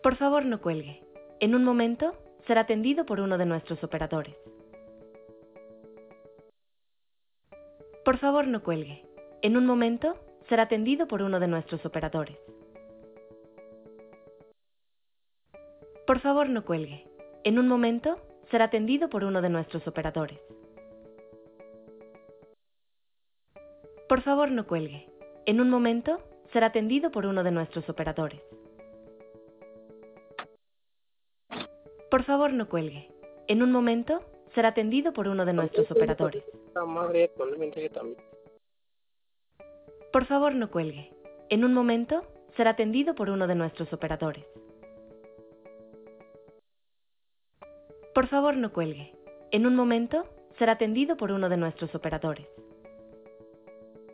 Por favor, no cuelgue. En un momento, será atendido por uno de nuestros operadores. Por favor, no cuelgue. En un momento, será atendido por uno de nuestros operadores. Por favor, no cuelgue. En un momento, será atendido por uno de nuestros operadores. Por favor, no cuelgue. En un momento, será atendido por uno de nuestros operadores. Por favor, no cuelgue. En un momento, será atendido por uno de nuestros operadores. Por favor, no cuelgue. En un momento, será atendido por uno de nuestros operadores. Por favor, no cuelgue. En un momento, será atendido por uno de nuestros operadores.